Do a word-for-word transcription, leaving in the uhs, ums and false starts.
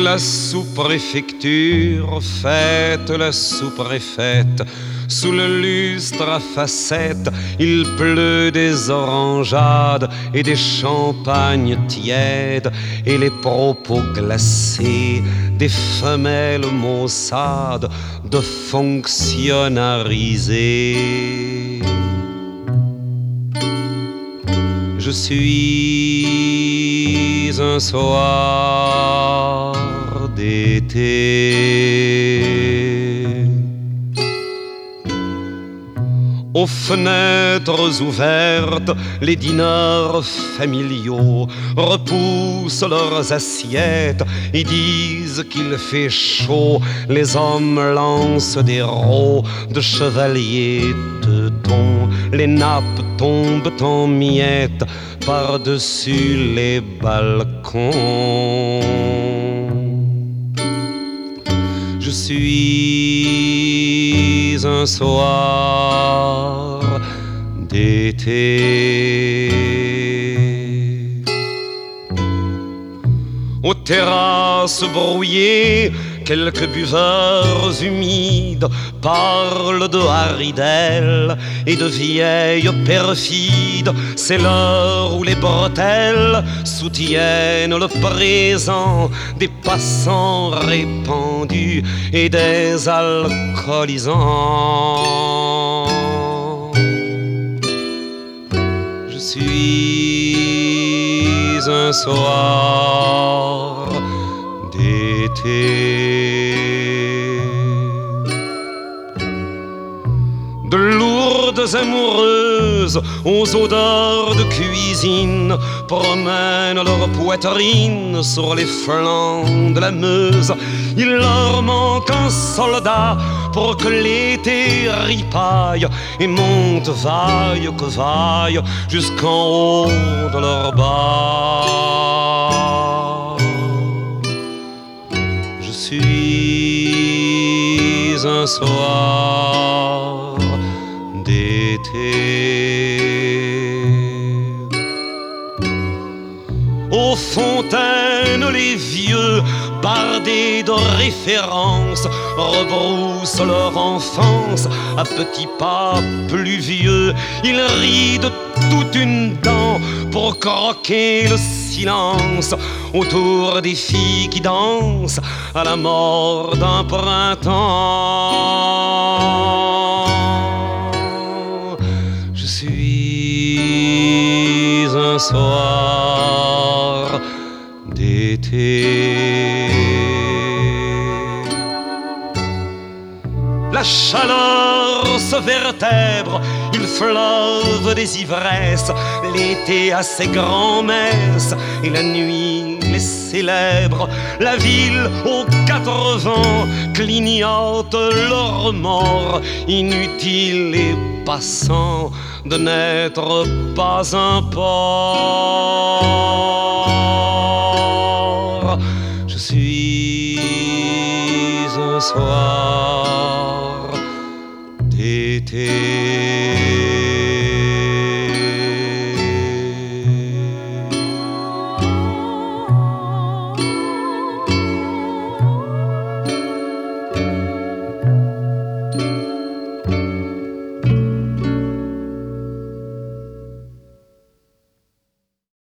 la sous-préfecture fête la sous-préfète. Sous le lustre à facettes, il pleut des orangeades et des champagnes tièdes et les propos glacés des femelles maussades de fonctionnariser. Je suis un soir d'été, aux fenêtres ouvertes, les dîners familiaux repoussent leurs assiettes et disent qu'il fait chaud. Les hommes lancent des rots de chevaliers teutons. Les nappes tombent en miettes par-dessus les balcons. Je suis un soir d'été, aux terrasses brouillées, quelques buveurs humides parlent de haridelles et de vieilles perfides. C'est l'heure où les bretelles soutiennent le présent des passants répandus et des alcoolisants. Je suis un soir d'été, de lourdes amoureuses aux odeurs de cuisine promènent leur poitrine sur les flancs de la Meuse. Il leur manque un soldat pour que l'été ripaille et monte vaille que vaille jusqu'en haut de leur bas. Je suis un soir d'été, aux fontaines les vieux bardés de références rebroussent leur enfance à petits pas pluvieux. Ils rient de toute une dent pour croquer le silence autour des filles qui dansent à la mort d'un printemps. Je suis un soir d'été, la chaleur se vertèbre, il fleuve des ivresses, l'été a ses grands-messes et la nuit les célèbre. La ville aux quatre vents clignote le remords, inutile et passant de n'être pas un port. Je suis un soir d'été,